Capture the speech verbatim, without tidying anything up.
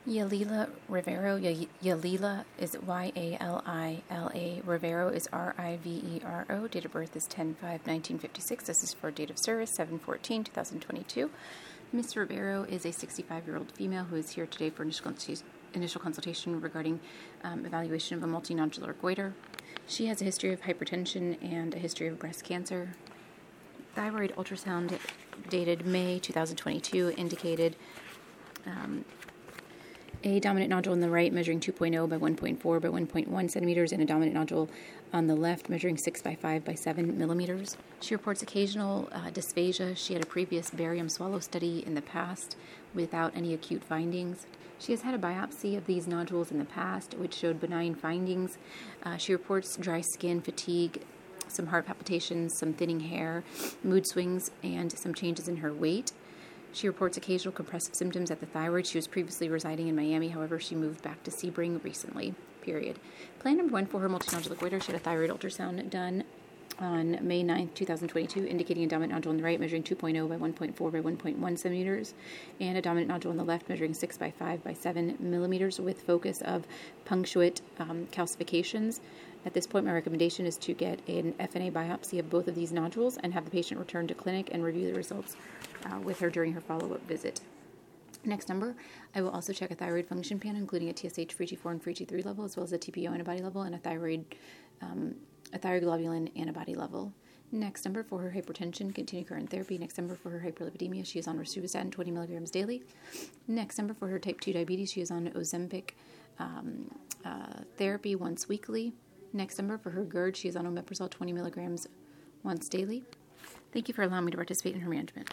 Yalila Rivero. Y- Yalila is Y A L I L A. Rivero is R I V E R O. Date of birth is ten five nineteen fifty-six. This is for date of service seven fourteen twenty twenty-two. Miss Rivero is a sixty-five-year-old female who is here today for initial consultation, initial consultation regarding um, evaluation of a multinodular goiter. She has a history of hypertension and a history of breast cancer. Thyroid ultrasound dated May twenty twenty-two indicated um, a dominant nodule on the right measuring two point oh by one point four by one point one centimeters and a dominant nodule on the left measuring six by five by seven millimeters. She reports occasional uh, dysphagia. She had a previous barium swallow study in the past without any acute findings. She has had a biopsy of these nodules in the past, which showed benign findings. Uh, she reports dry skin, fatigue, some heart palpitations, some thinning hair, mood swings, and some changes in her weight. She reports occasional compressive symptoms at the thyroid. She was previously residing in Miami. However, she moved back to Sebring recently, period. Plan number one for her multinodular goiter. She had a thyroid ultrasound done on May ninth, twenty twenty-two, indicating a dominant nodule on the right measuring two point oh by one point four by one point one centimeters and a dominant nodule on the left measuring six by five by seven millimeters with focus of punctuate um, calcifications. At this point, my recommendation is to get an F N A biopsy of both of these nodules and have the patient return to clinic and review the results uh, with her during her follow-up visit. Next number, I will also check a thyroid function panel, including a T S H, free T four, and free T three level, as well as a T P O antibody level and a thyroid um, a thyroglobulin antibody level. Next number for her hypertension, continue current therapy. Next number for her hyperlipidemia, she is on rosuvastatin, twenty milligrams daily. Next number for her type two diabetes, she is on Ozempic um, uh, therapy once weekly. Next number for her GERD, she is on omeprazole, twenty milligrams once daily. Thank you for allowing me to participate in her management.